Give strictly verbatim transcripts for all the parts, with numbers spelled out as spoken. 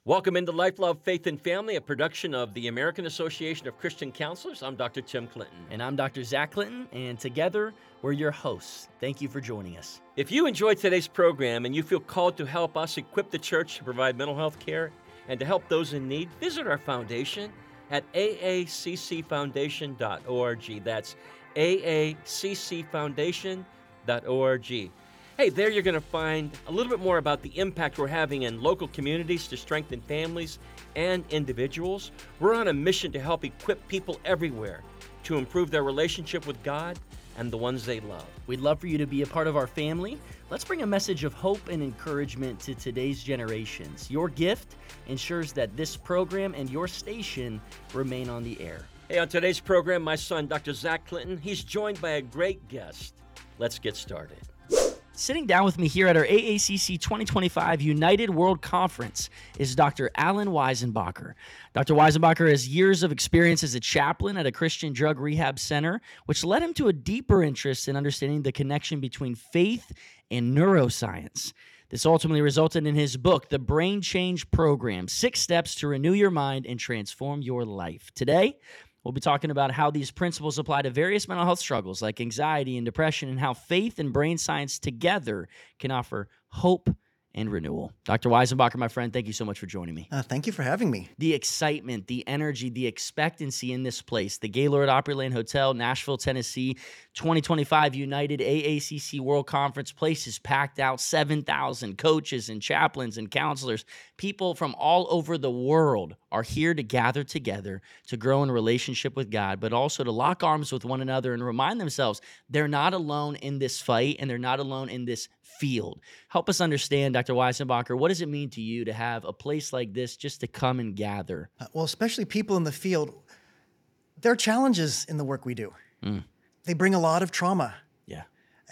Welcome into Life, Love, Faith, and Family, a production of the American Association of Christian Counselors. I'm Doctor Tim Clinton. And I'm Doctor Zach Clinton, and together we're your hosts. Thank you for joining us. If you enjoyed today's program and you feel called to help us equip the church to provide mental health care and to help those in need, visit our foundation at a a c c foundation dot org. That's a a c c foundation dot org. Hey, there you're going to find a little bit more about the impact we're having in local communities to strengthen families and individuals. We're on a mission to help equip people everywhere to improve their relationship with God and the ones they love. We'd love for you to be a part of our family. Let's bring a message of hope and encouragement to today's generations. Your gift ensures that this program and your station remain on the air. Hey, on today's program, my son, Doctor Zach Clinton, he's joined by a great guest. Let's get started. Sitting down with me here at our A A C C twenty twenty-five United World Conference is Doctor Alan Weisenbacher. Doctor Weisenbacher has years of experience as a chaplain at a Christian drug rehab center, which led him to a deeper interest in understanding the connection between faith and neuroscience. This ultimately resulted in his book, The Brain Change Program, Six Steps to Renew Your Mind and Transform Your Life. Today, we'll be talking about how these principles apply to various mental health struggles like anxiety and depression, and how faith and brain science together can offer hope and renewal. Doctor Weisenbacher, my friend, thank you so much for joining me. Uh, thank you for having me. The excitement, the energy, the expectancy in this place, the Gaylord Opryland Hotel, Nashville, Tennessee, twenty twenty-five United A A C C World Conference. Place is packed out, seven thousand coaches and chaplains and counselors. People from all over the world are here to gather together to grow in a relationship with God, but also to lock arms with one another and remind themselves they're not alone in this fight and they're not alone in this field. Help us understand, Doctor Weisenbacher, what does it mean to you to have a place like this just to come and gather? Uh, well, especially people in the field, there are challenges in the work we do. Mm. They bring a lot of trauma Yeah.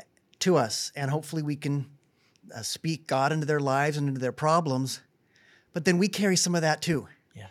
to us, and hopefully we can uh, speak God into their lives and into their problems, but then we carry some of that too. Yeah.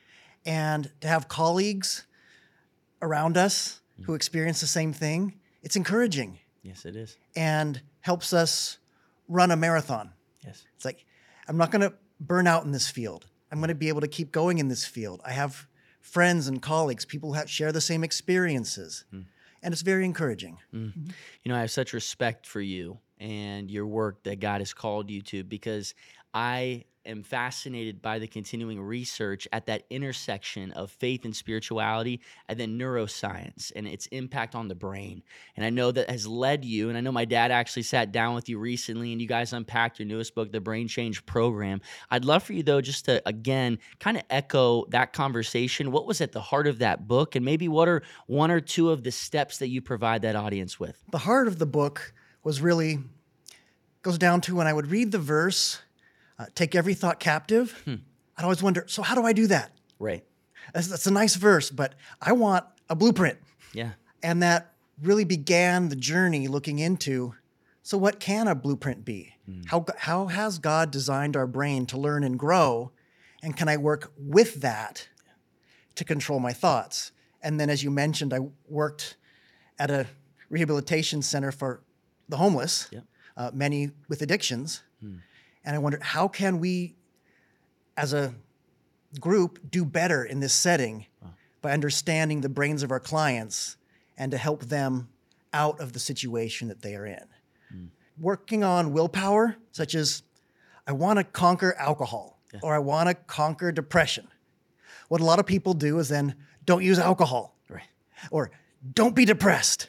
And to have colleagues around us mm. who experience the same thing, it's encouraging. Yes, it is. And helps us run a marathon. Yes. It's like, I'm not going to burn out in this field. I'm going to be able to keep going in this field. I have friends and colleagues, people who have, share the same experiences. Mm. And it's very encouraging. Mm. Mm-hmm. You know, I have such respect for you and your work that God has called you to, because I am fascinated by the continuing research at that intersection of faith and spirituality and then neuroscience and its impact on the brain. And I know that has led you, and I know my dad actually sat down with you recently and you guys unpacked your newest book, The Brain Change Program. I'd love for you, though, just to, again, kind of echo that conversation. What was at the heart of that book, and maybe what are one or two of the steps that you provide that audience with? The heart of the book was really, goes down to when I would read the verse, Uh, take every thought captive. Hmm. I'd always wonder, so how do I do that? Right. That's, that's a nice verse, but I want a blueprint. Yeah. And that really began the journey looking into, so what can a blueprint be? Hmm. How, how has God designed our brain to learn and grow? And can I work with that to control my thoughts? And then, as you mentioned, I worked at a rehabilitation center for the homeless, Yep. uh, many with addictions. Hmm. And I wondered, how can we, as a group, do better in this setting wow. by understanding the brains of our clients and to help them out of the situation that they are in? Mm. Working on willpower, such as, I want to conquer alcohol, yeah. or I want to conquer depression. What a lot of people do is then, don't use alcohol, right. or don't be depressed.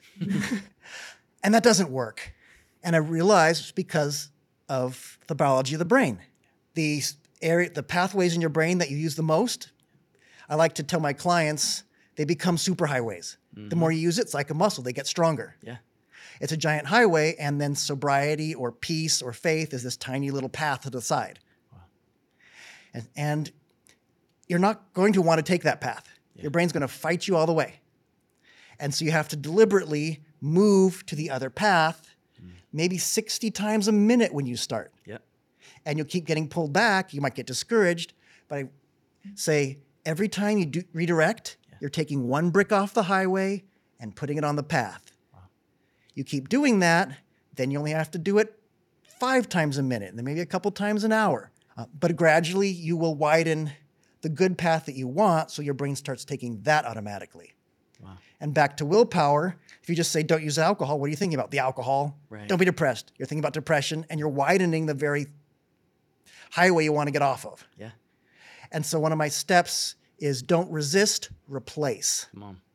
And that doesn't work. And I realized it's because of the biology of the brain. The area, the pathways in your brain that you use the most, I like to tell my clients, they become superhighways. Mm-hmm. The more you use it, it's like a muscle. They get stronger. Yeah. It's a giant highway, and then sobriety or peace or faith is this tiny little path to the side. Wow. And, and you're not going to want to take that path. Yeah. Your brain's going to fight you all the way. And so you have to deliberately move to the other path, maybe sixty times a minute when you start. Yep. And you'll keep getting pulled back. You might get discouraged. But I say every time you do redirect, yeah. you're taking one brick off the highway and putting it on the path. Wow. You keep doing that, then you only have to do it five times a minute, and then maybe a couple times an hour. Uh, but gradually, you will widen the good path that you want, so your brain starts taking that automatically. Wow. And back to willpower, if you just say, don't use alcohol, what are you thinking about? The alcohol. Right. Don't be depressed. You're thinking about depression, and you're widening the very highway you want to get off of. Yeah. And so one of my steps is don't resist, replace. Come on.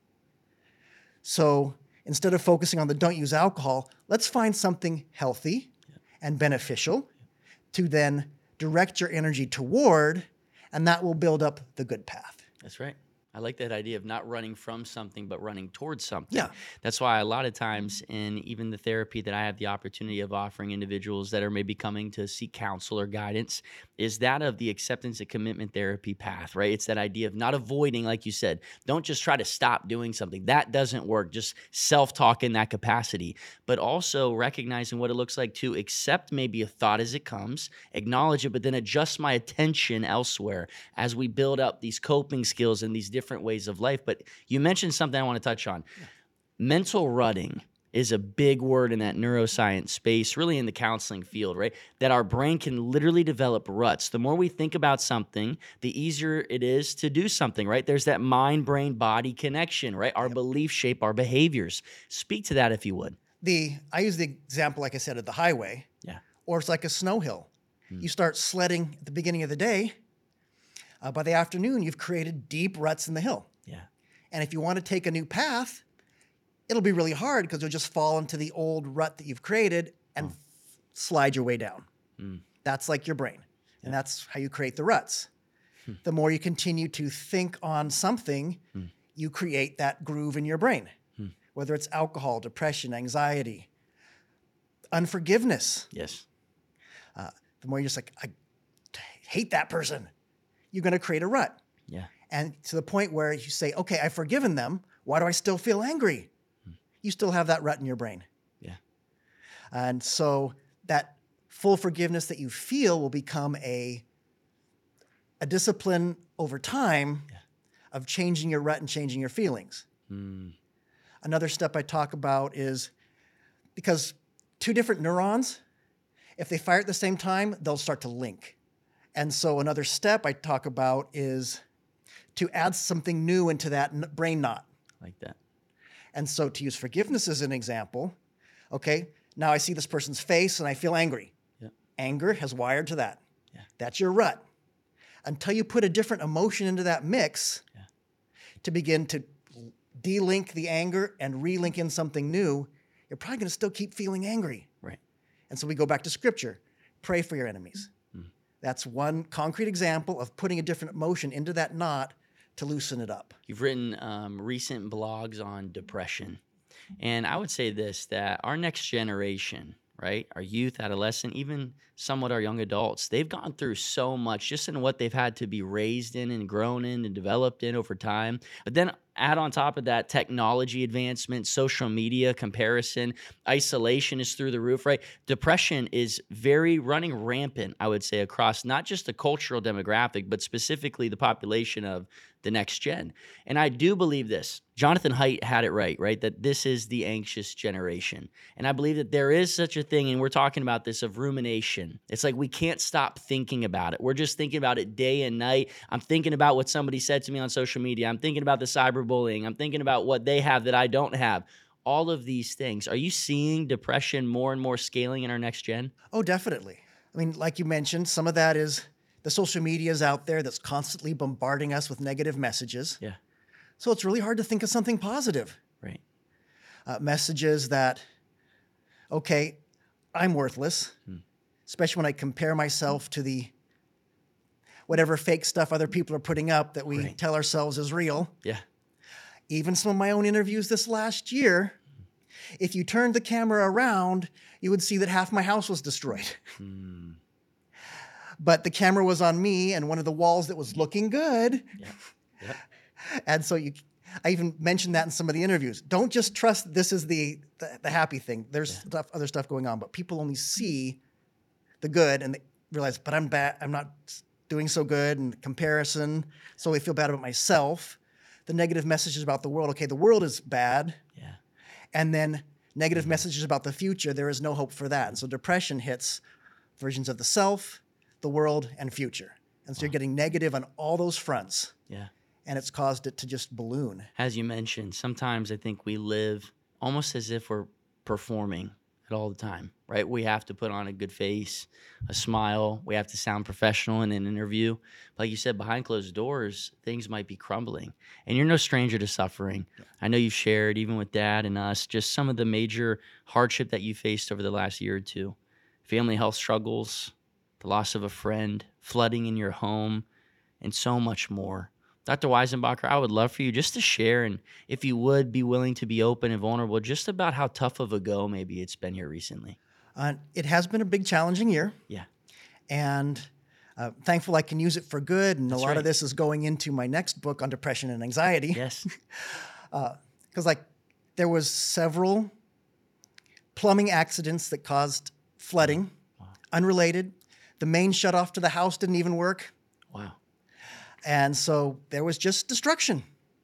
So instead of focusing on the don't use alcohol, let's find something healthy Yeah. and beneficial yeah. to then direct your energy toward, and that will build up the good path. That's right. I like that idea of not running from something, but running towards something. Yeah. That's why a lot of times in even the therapy that I have the opportunity of offering individuals that are maybe coming to seek counsel or guidance is that of the acceptance and commitment therapy path, right? It's that idea of not avoiding, like you said, don't just try to stop doing something. That doesn't work. Just self-talk in that capacity, but also recognizing what it looks like to accept maybe a thought as it comes, acknowledge it, but then adjust my attention elsewhere as we build up these coping skills and these different ways of life. But you mentioned something I want to touch on. Yeah. Mental rutting is a big word in that neuroscience space, really in the counseling field, right? That our brain can literally develop ruts. The more we think about something, the easier it is to do something, right? There's that mind-brain-body connection, right? Our yep. beliefs shape our behaviors. Speak to that if you would. The I use the example, like I said, of the highway. Yeah. Or it's like a snow hill. Hmm. You start sledding at the beginning of the day. Uh, by the afternoon, you've created deep ruts in the hill. Yeah. And if you want to take a new path, it'll be really hard because you'll just fall into the old rut that you've created and oh. f- slide your way down. Mm. That's like your brain. Yeah. And that's how you create the ruts. Hmm. The more you continue to think on something, hmm. you create that groove in your brain, hmm. whether it's alcohol, depression, anxiety, unforgiveness. Yes. Uh, the more you're just like, I hate that person, you're going to create a rut. Yeah. And to the point where you say, okay, I've forgiven them. Why do I still feel angry? You still have that rut in your brain. Yeah. And so that full forgiveness that you feel will become a, a discipline over time yeah. of changing your rut and changing your feelings. Mm. Another step I talk about is because two different neurons, if they fire at the same time, they'll start to link. And so another step I talk about is to add something new into that n- brain knot. Like that. And so to use forgiveness as an example, okay, now I see this person's face and I feel angry. Yeah. Anger has wired to that. Yeah. That's your rut. Until you put a different emotion into that mix yeah. to begin to de-link the anger and re-link in something new, you're probably going to still keep feeling angry. Right. And so we go back to scripture. Pray for your enemies. Mm. That's one concrete example of putting a different emotion into that knot to loosen it up. You've written um, recent blogs on depression. And I would say this, that our next generation, right, our youth, adolescent, even somewhat our young adults, they've gone through so much just in what they've had to be raised in and grown in and developed in over time. But then add on top of that technology advancement, social media comparison, isolation is through the roof, right? Depression is very running rampant, I would say, across not just the cultural demographic, but specifically the population of the next gen. And I do believe this. Jonathan Haidt had it right, right? That this is the anxious generation. And I believe that there is such a thing, and we're talking about this, of rumination. It's like we can't stop thinking about it. We're just thinking about it day and night. I'm thinking about what somebody said to me on social media. I'm thinking about the cyberbullying. I'm thinking about what they have that I don't have. All of these things. Are you seeing depression more and more scaling in our next gen? Oh, definitely. I mean, like you mentioned, some of that is the social media is out there that's constantly bombarding us with negative messages. Yeah. So it's really hard to think of something positive. Right. Uh, messages that, okay, I'm worthless, hmm. especially when I compare myself to the whatever fake stuff other people are putting up that we right. tell ourselves is real. Yeah. Even some of my own interviews this last year, if you turned the camera around, you would see that half my house was destroyed. Hmm. But the camera was on me and one of the walls that was looking good. Yeah. Yeah. And so you, I even mentioned that in some of the interviews. Don't just trust that this is the, the, the happy thing. There's yeah. stuff, other stuff going on, but people only see the good and they realize, but I'm bad. I'm not doing so good, and comparison. So I feel bad about myself. The negative messages about the world. Okay, the world is bad. Yeah. And then negative mm-hmm. messages about the future. There is no hope for that. And so depression hits versions of the self, the world, and future. And so wow. you're getting negative on all those fronts. Yeah. And it's caused it to just balloon. As you mentioned, sometimes I think we live almost as if we're performing it all the time, right? We have to put on a good face, a smile. We have to sound professional in an interview. Like you said, behind closed doors, things might be crumbling. And you're no stranger to suffering. Yeah. I know you've shared, even with Dad and us, just some of the major hardship that you faced over the last year or two. Family health struggles, the loss of a friend, flooding in your home, and so much more. Doctor Weisenbacher, I would love for you just to share, and if you would be willing to be open and vulnerable, just about how tough of a go maybe it's been here recently. Uh, it has been a big, challenging year. Yeah. And uh, thankful I can use it for good. And That's a lot right. of this is going into my next book on depression and anxiety. Yes. Because uh, like there was several plumbing accidents that caused flooding, wow. unrelated. The main shutoff to the house didn't even work. Wow. And so there was just destruction.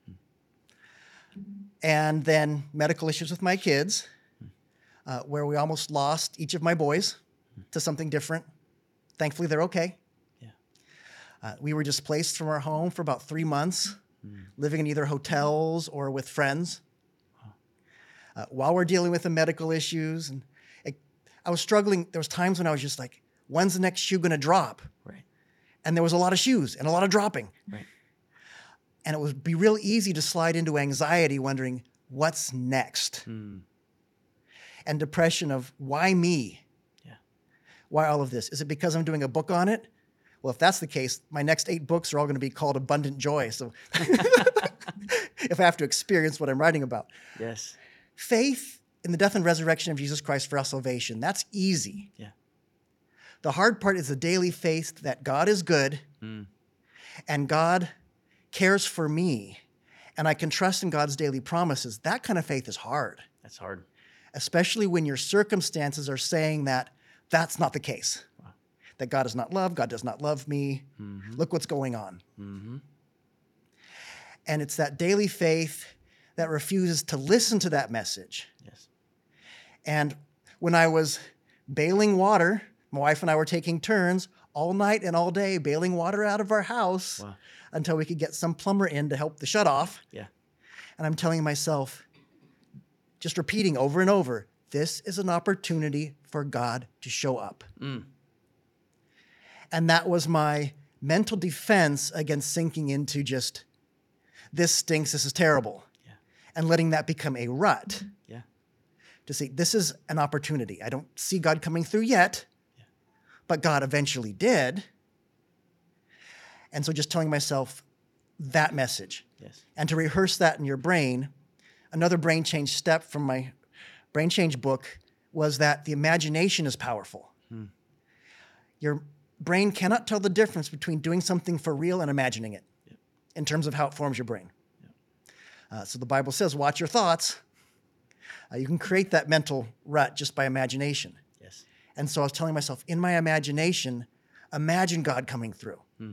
And then medical issues with my kids, uh, where we almost lost each of my boys to something different. Thankfully, they're okay. Yeah. Uh, we were displaced from our home for about three months, mm. living in either hotels or with friends. Wow. Uh, while we're dealing with the medical issues, and it, I was struggling. There was times when I was just like, when's the next shoe going to drop? Right. And there was a lot of shoes and a lot of dropping. Right. And it would be real easy to slide into anxiety, wondering, what's next? Mm. And depression of, why me? Yeah. Why all of this? Is it because I'm doing a book on it? Well, if that's the case, my next eight books are all going to be called Abundant Joy. So if I have to experience what I'm writing about. Yes. Faith in the death and resurrection of Jesus Christ for our salvation, that's easy. Yeah. The hard part is the daily faith that God is good mm. and God cares for me and I can trust in God's daily promises. That kind of faith is hard. That's hard. Especially when your circumstances are saying that that's not the case. Wow. That God is not love, God does not love me. Mm-hmm. Look what's going on. Mm-hmm. And it's that daily faith that refuses to listen to that message. Yes. And when I was bailing water, my wife and I were taking turns all night and all day bailing water out of our house wow. until we could get some plumber in to help the shutoff. Yeah. And I'm telling myself, just repeating over and over, this is an opportunity for God to show up. Mm. And that was my mental defense against sinking into just, this stinks, this is terrible. Yeah. And letting that become a rut. Yeah. To see, this is an opportunity. I don't see God coming through yet. But God eventually did. And so just telling myself that message. Yes. And to rehearse that in your brain, another brain change step from my brain change book was that the imagination is powerful. Hmm. Your brain cannot tell the difference between doing something for real and imagining it yep. in terms of how it forms your brain. Yep. Uh, so the Bible says, watch your thoughts. Uh, you can create that mental rut just by imagination. Yes. And so I was telling myself, in my imagination, imagine God coming through. Hmm.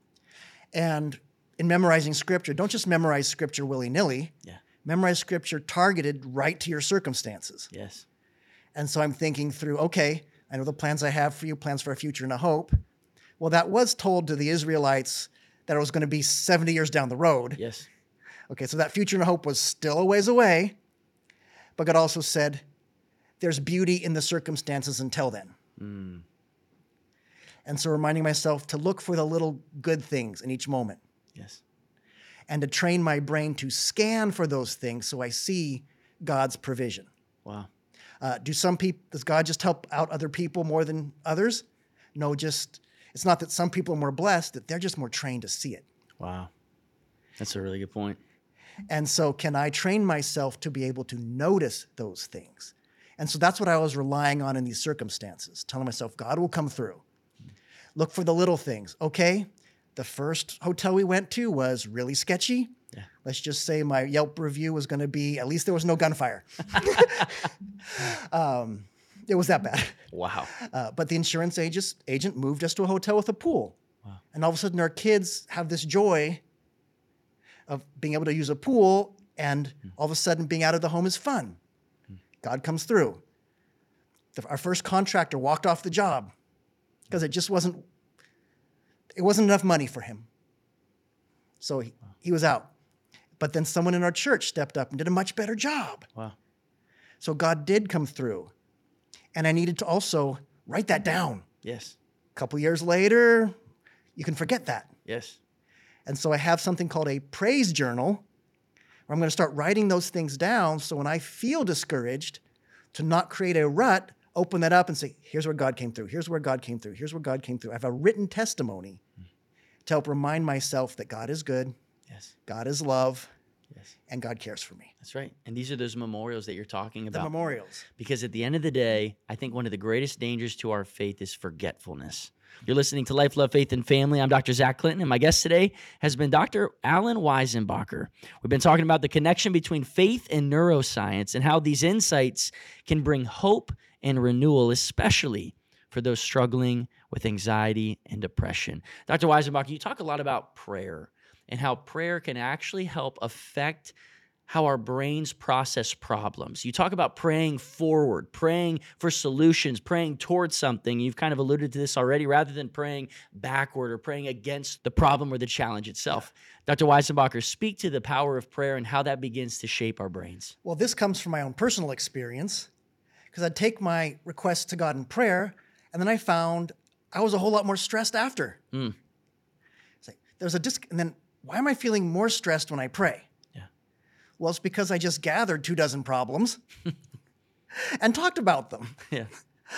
And in memorizing scripture, don't just memorize scripture willy-nilly. Yeah. Memorize scripture targeted right to your circumstances. Yes. And so I'm thinking through, okay, I know the plans I have for you, plans for a future and a hope. Well, that was told to the Israelites that it was going to be seventy years down the road. Yes. Okay, so that future and a hope was still a ways away. But God also said, there's beauty in the circumstances until then. Mm. And so reminding myself to look for the little good things in each moment. Yes. And to train my brain to scan for those things so I see God's provision. Wow. Uh, do some people, does God just help out other people more than others? No, just, it's not that some people are more blessed, that they're just more trained to see it. Wow. That's a really good point. And so can I train myself to be able to notice those things? And so that's what I was relying on in these circumstances, telling myself, God will come through. Look for the little things. Okay, the first hotel we went to was really sketchy. Yeah. Let's just say my Yelp review was going to be, at least there was no gunfire. um, it was that bad. Wow. Uh, but the insurance agent, agent moved us to a hotel with a pool. Wow. And all of a sudden our kids have this joy of being able to use a pool, and mm. all of a sudden being out of the home is fun. Mm. God comes through. The, our first contractor walked off the job because it just wasn't it wasn't enough money for him. So he, he was out. But then someone in our church stepped up and did a much better job. Wow. So God did come through. And I needed to also write that down. Yes. A couple years later, you can forget that. Yes. And so I have something called a praise journal where I'm going to start writing those things down so when I feel discouraged, to not create a rut, open that up and say, here's where God came through. Here's where God came through. Here's where God came through. I have a written testimony to help remind myself that God is good, Yes. God is love, Yes. and God cares for me. That's right. And these are those memorials that you're talking The about. memorials. Because at the end of the day, I think one of the greatest dangers to our faith is forgetfulness. You're listening to Life, Love, Faith, and Family. I'm Doctor Zach Clinton, and my guest today has been Doctor Alan Weisenbacher. We've been talking about the connection between faith and neuroscience and how these insights can bring hope and renewal, especially for those struggling with anxiety and depression. Doctor Weisenbacher, you talk a lot about prayer and how prayer can actually help affect how our brains process problems. You talk about praying forward, praying for solutions, praying towards something. You've kind of alluded to this already, rather than praying backward or praying against the problem or the challenge itself. Doctor Weisenbacher, speak to the power of prayer and how that begins to shape our brains. Well, this comes from my own personal experience because I'd take my requests to God in prayer, and then I found I was a whole lot more stressed after. Mm. It's like, there's a disc, and then why am I feeling more stressed when I pray? Well, it's because I just gathered two dozen problems and talked about them. Yeah.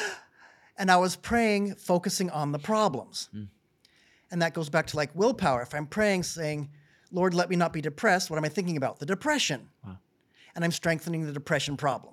And I was praying, focusing on the problems. Mm. And that goes back to like willpower. If I'm praying, saying, Lord, let me not be depressed, what am I thinking about? The depression. Wow. And I'm strengthening the depression problem.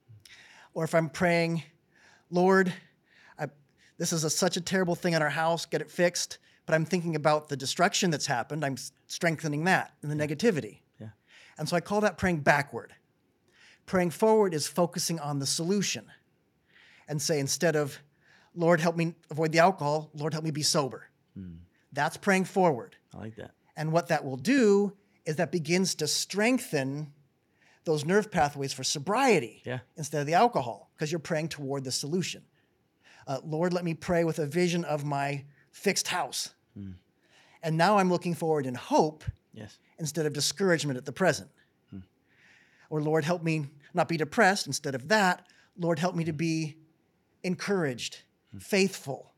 Or if I'm praying, Lord, I, this is a, such a terrible thing in our house, get it fixed. But I'm thinking about the destruction that's happened. I'm strengthening that and the negativity. And so I call that praying backward. Praying forward is focusing on the solution and say, instead of, Lord, help me avoid the alcohol, Lord, help me be sober. Mm. That's praying forward. I like that. And what that will do is that begins to strengthen those nerve pathways for sobriety yeah. instead of the alcohol, because you're praying toward the solution. Uh, Lord, let me pray with a vision of my fixed house. Mm. And now I'm looking forward in hope. Yes. Instead of discouragement at the present. Hmm. Or Lord, help me not be depressed. Instead of that, Lord, help me to be encouraged, hmm. faithful,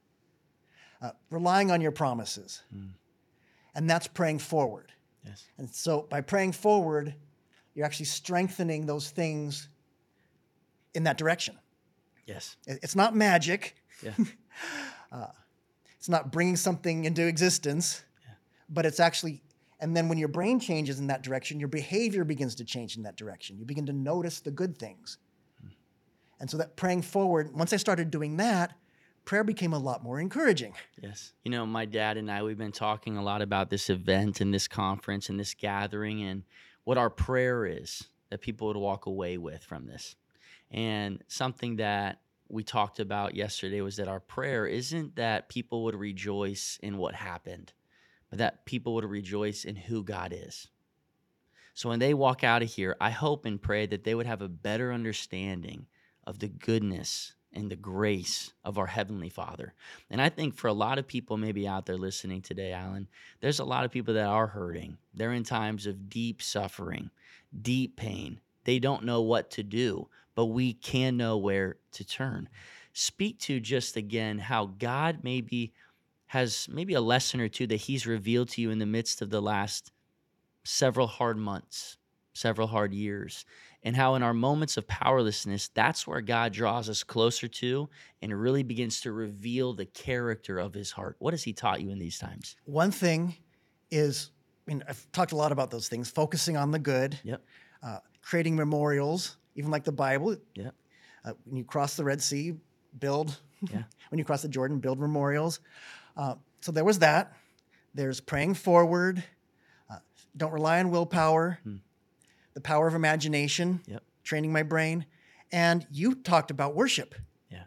uh, relying on your promises. Hmm. And that's praying forward. Yes. And so by praying forward, you're actually strengthening those things in that direction. Yes. It's not magic. Yeah. uh, it's not bringing something into existence, yeah. but it's actually... And then when your brain changes in that direction, your behavior begins to change in that direction. You begin to notice the good things. Hmm. And so that praying forward, once I started doing that, prayer became a lot more encouraging. Yes. You know, my dad and I, we've been talking a lot about this event and this conference and this gathering and what our prayer is that people would walk away with from this. And something that we talked about yesterday was that our prayer isn't that people would rejoice in what happened, but that people would rejoice in who God is. So when they walk out of here, I hope and pray that they would have a better understanding of the goodness and the grace of our Heavenly Father. And I think for a lot of people maybe out there listening today, Alan, there's a lot of people that are hurting. They're in times of deep suffering, deep pain. They don't know what to do, but we can know where to turn. Speak to just again how God maybe has maybe a lesson or two that he's revealed to you in the midst of the last several hard months, several hard years, and how in our moments of powerlessness, that's where God draws us closer to and really begins to reveal the character of his heart. What has he taught you in these times? One thing is, I mean, I've talked a lot about those things, focusing on the good, yep. uh, creating memorials, even like the Bible. Yep. Uh, when you cross the Red Sea, build. Yeah. When you cross the Jordan, build memorials. Uh, so there was that. There's praying forward. Uh, don't rely on willpower. Hmm. The power of imagination. Yep. Training my brain. And you talked about worship. Yeah.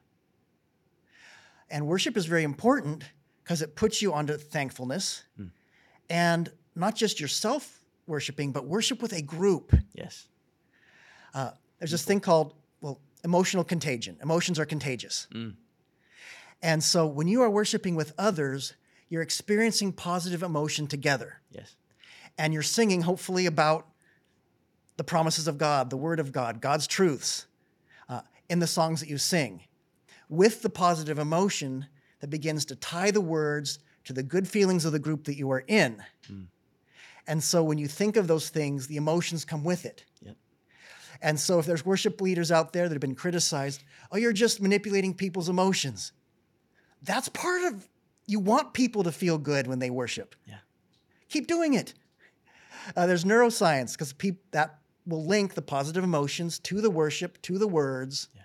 And worship is very important because it puts you onto thankfulness. Hmm. And not just yourself worshiping, but worship with a group. Yes. Uh, there's this thing called, well, emotional contagion. Emotions are contagious. Mm. And so when you are worshiping with others, you're experiencing positive emotion together. Yes. And you're singing, hopefully, about the promises of God, the Word of God, God's truths uh, in the songs that you sing, with the positive emotion that begins to tie the words to the good feelings of the group that you are in. Mm. And so when you think of those things, the emotions come with it. Yep. And so if there's worship leaders out there that have been criticized, oh, you're just manipulating people's emotions. That's part of, you want people to feel good when they worship. Yeah. Keep doing it. Uh, there's neuroscience, because pe- that will link the positive emotions to the worship, to the words, yeah.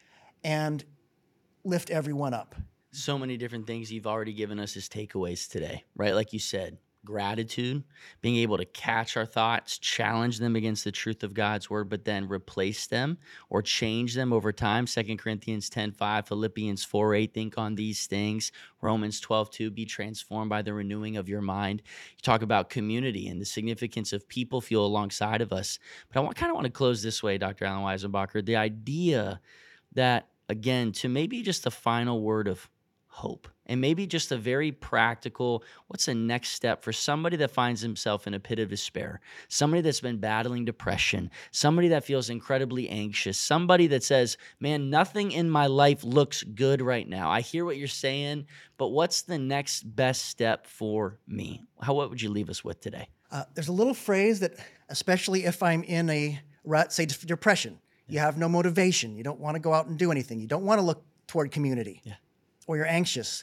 and lift everyone up. So many different things you've already given us as takeaways today, right? Like you said, gratitude, being able to catch our thoughts, challenge them against the truth of God's word, but then replace them or change them over time. Second Corinthians ten five, Philippians four eight, think on these things. Romans twelve two, be transformed by the renewing of your mind. You talk about community and the significance of people feel alongside of us. But I want, kind of want to close this way, Doctor Alan Weisenbacher, the idea that, again, to maybe just a final word of hope, and maybe just a very practical, what's the next step for somebody that finds himself in a pit of despair, somebody that's been battling depression, somebody that feels incredibly anxious, somebody that says, man, nothing in my life looks good right now. I hear what you're saying, but what's the next best step for me? How, what would you leave us with today? Uh, there's a little phrase that, especially if I'm in a rut, say depression, you have no motivation, you don't want to go out and do anything, you don't want to look toward community. Yeah. Or you're anxious,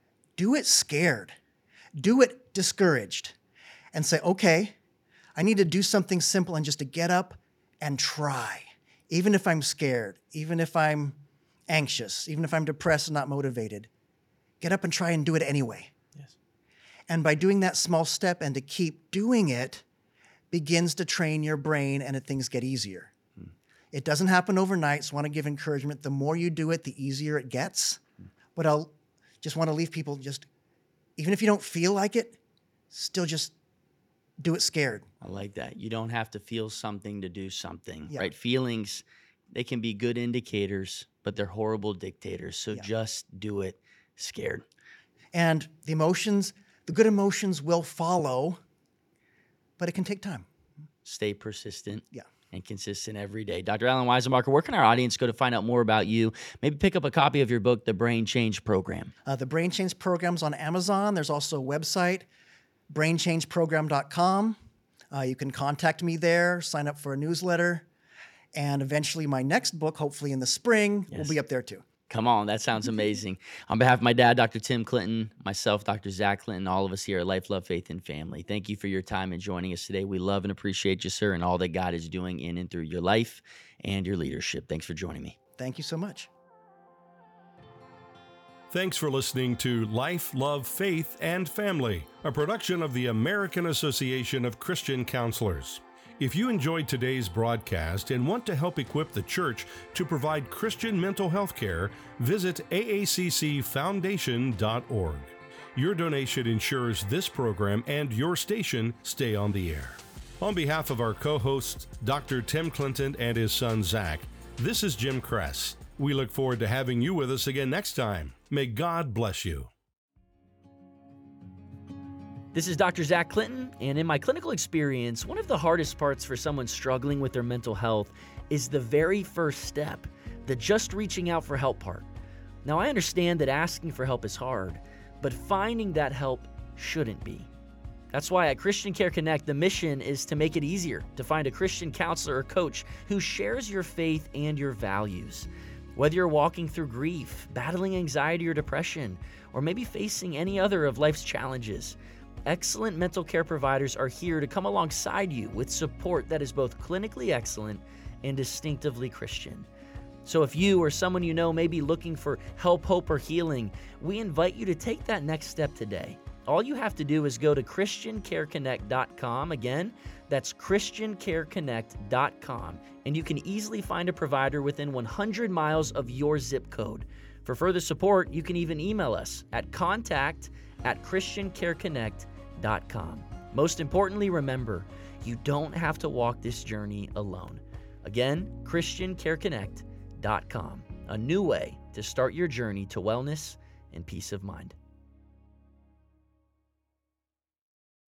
do it scared. Do it discouraged. And say, okay, I need to do something simple and just to get up and try. Even if I'm scared, even if I'm anxious, even if I'm depressed and not motivated, get up and try and do it anyway. Yes. And by doing that small step and to keep doing it, begins to train your brain and things get easier. Hmm. It doesn't happen overnight, so I want to give encouragement. The more you do it, the easier it gets. But I'll just want to leave people just, even if you don't feel like it, still just do it scared. I like that. You don't have to feel something to do something, yeah. right? Feelings, they can be good indicators, but they're horrible dictators. So yeah. just do it scared. And the emotions, the good emotions will follow, but it can take time. Stay persistent. Yeah. And consistent every day. Doctor Alan Weisenbacher, where can our audience go to find out more about you? Maybe pick up a copy of your book, The Brain Change Program. Uh, the Brain Change Program's on Amazon. There's also a website, brain change program dot com. Uh, you can contact me there, sign up for a newsletter, and eventually my next book, hopefully in the spring, yes. will be up there too. Come on, that sounds amazing. On behalf of my dad, Doctor Tim Clinton, myself, Doctor Zach Clinton, all of us here at Life, Love, Faith, and Family, thank you for your time and joining us today. We love and appreciate you, sir, and all that God is doing in and through your life and your leadership. Thanks for joining me. Thank you so much. Thanks for listening to Life, Love, Faith, and Family, a production of the American Association of Christian Counselors. If you enjoyed today's broadcast and want to help equip the church to provide Christian mental health care, visit A A C C foundation dot org. Your donation ensures this program and your station stay on the air. On behalf of our co-hosts, Doctor Tim Clinton and his son Zach, this is Jim Kress. We look forward to having you with us again next time. May God bless you. This is Doctor Zach Clinton, and in my clinical experience, one of the hardest parts for someone struggling with their mental health is the very first step, the just reaching out for help part. Now, I understand that asking for help is hard, but finding that help shouldn't be. That's why at Christian Care Connect, the mission is to make it easier to find a Christian counselor or coach who shares your faith and your values. Whether you're walking through grief, battling anxiety or depression, or maybe facing any other of life's challenges, excellent mental care providers are here to come alongside you with support that is both clinically excellent and distinctively Christian. So if you or someone you know may be looking for help, hope, or healing, we invite you to take that next step today. All you have to do is go to christian care connect dot com. Again, that's christian care connect dot com, and you can easily find a provider within one hundred miles of your zip code. For further support, you can even email us at contact at christian care connect dot com. Most importantly, remember, you don't have to walk this journey alone. Again, christian care connect dot com, a new way to start your journey to wellness and peace of mind.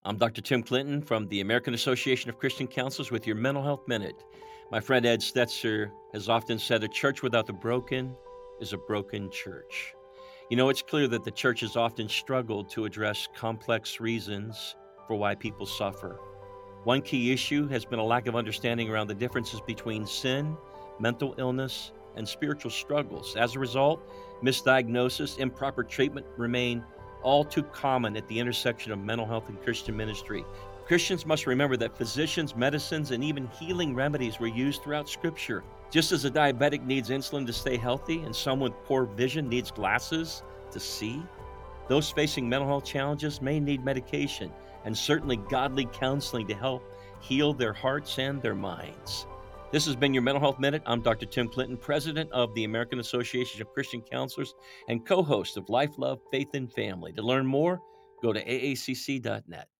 I'm Doctor Tim Clinton from the American Association of Christian Counselors with your Mental Health Minute. My friend Ed Stetzer has often said a church without the broken is a broken church. You know, it's clear that the church has often struggled to address complex reasons for why people suffer. One key issue has been a lack of understanding around the differences between sin, mental illness, and spiritual struggles. As a result, misdiagnosis, improper treatment remain all too common at the intersection of mental health and Christian ministry. Christians must remember that physicians, medicines, and even healing remedies were used throughout Scripture. Just as a diabetic needs insulin to stay healthy and someone with poor vision needs glasses to see, those facing mental health challenges may need medication and certainly godly counseling to help heal their hearts and their minds. This has been your Mental Health Minute. I'm Doctor Tim Clinton, president of the American Association of Christian Counselors and co-host of Life, Love, Faith, and Family. To learn more, go to A A C C dot net.